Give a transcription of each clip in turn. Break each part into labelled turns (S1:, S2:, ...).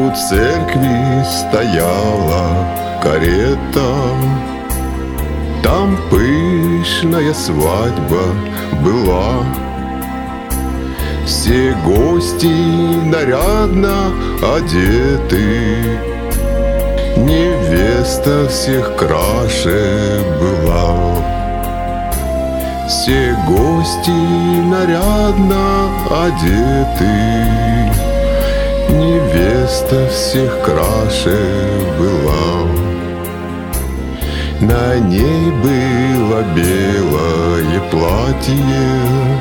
S1: У церкви стояла карета, там пышная свадьба была. Все гости нарядно одеты, невеста всех краше была. Все гости нарядно одеты, невеста всех краше была. На ней было белое платье,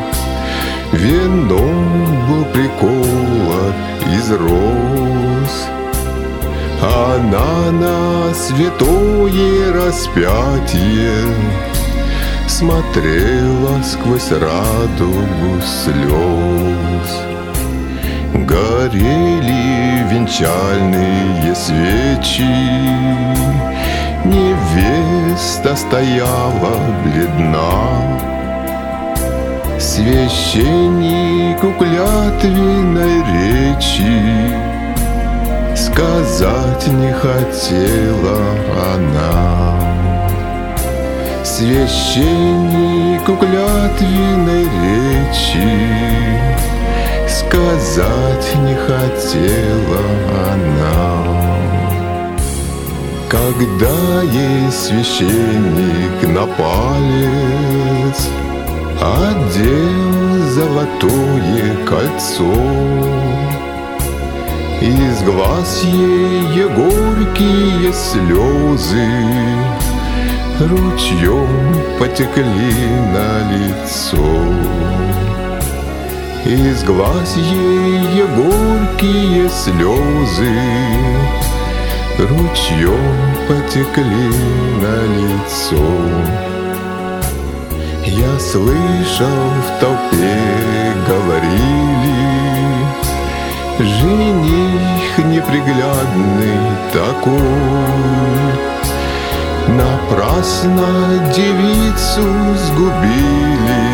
S1: венок был приколот из роз. Она на святое распятие смотрела сквозь радугу слез. Горели венчальные свечи, невеста стояла бледна. Священнику клятвенной речи сказать не хотела она. Священнику клятвенной речи сказать не хотела она. Когда ей священник на палец одел золотое кольцо, из глаз ей горькие слезы ручьем потекли на лицо. Из глаз ей горькие слезы ручьем потекли на лицо. Я слышал, в толпе говорили: жених неприглядный такой, напрасно девицу сгубили.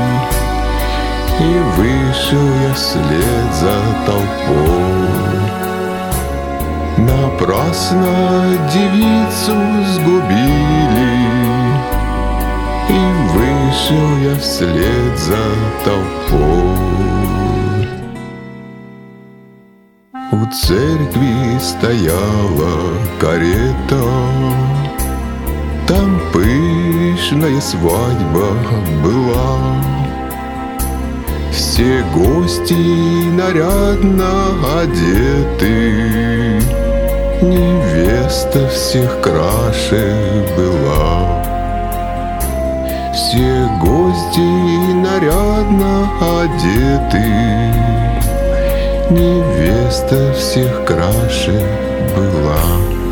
S1: И вышел я вслед за толпой. Напрасно девицу сгубили. И вышел я вслед за толпой. У церкви стояла карета, там пышная свадьба была. Все гости нарядно одеты, невеста всех краше была. Все гости нарядно одеты, невеста всех краше была.